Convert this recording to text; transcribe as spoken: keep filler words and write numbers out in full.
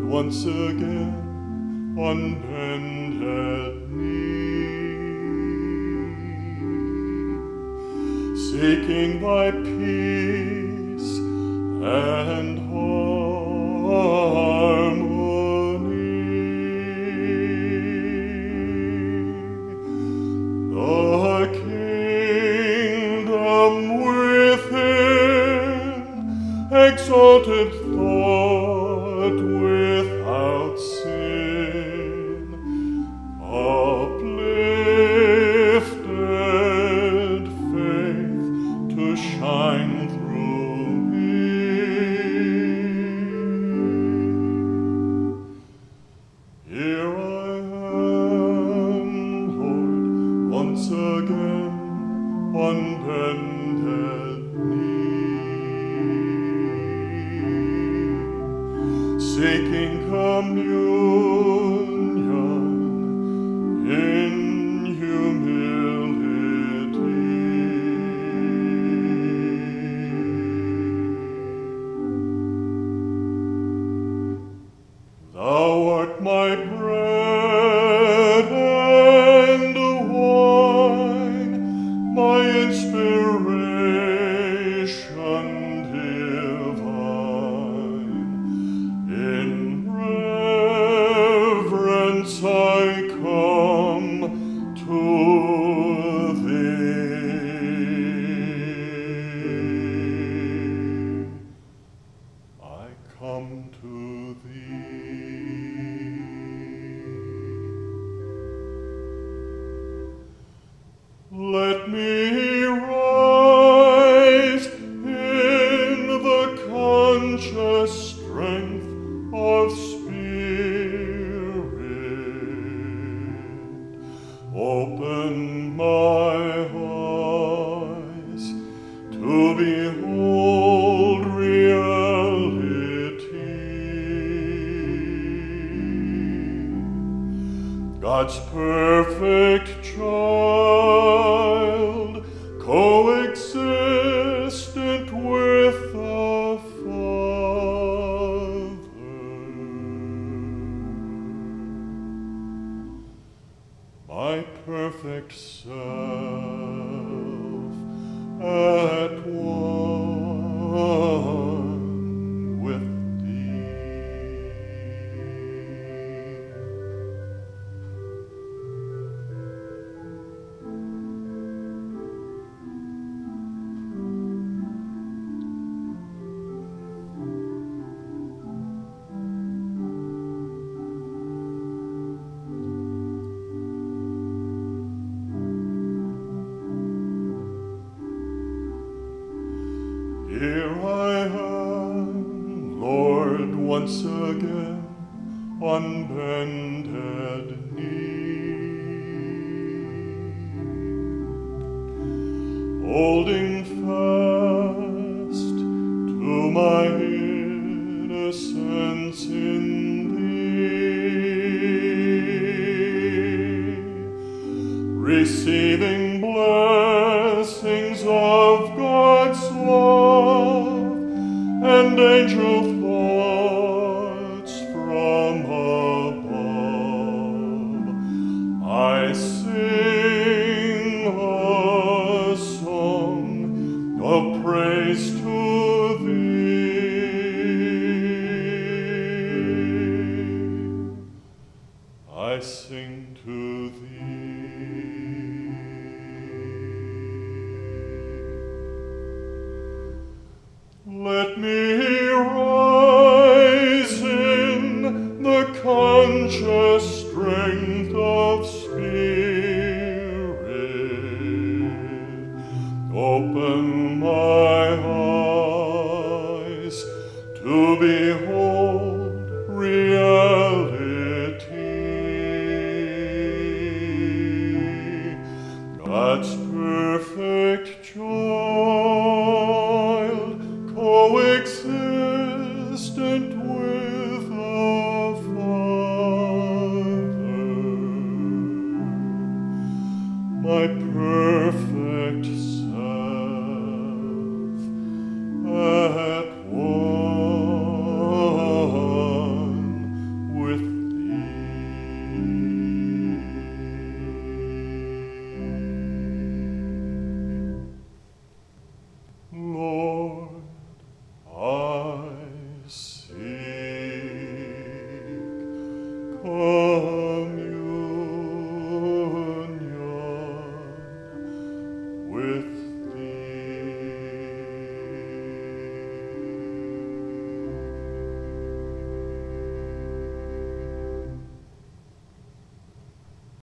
once again on bended knee, seeking thy peace and harmony. The kingdom within, exalted thought without sin, uplifted faith to shine through me. Here I am, Lord, once again on bended knee, seeking communion in humility. Thou art my bread and wine, my inspiration divine. In reverence I come to thee. I come to thee. Let me rise in the conscious strength of spirit. Open my eyes to behold reality. God's perfect child, coexistent with the Father, my perfect self at one with thee. Here I am, Lord, once again on bended knee, holding fast to my innocence in thee, receiving blessings of God's love and angel thoughts from above. I sing a song of praise to thee. I sing to thee. Let me rise in the conscious strength of spirit. Open my eyes to behold reality. Oh,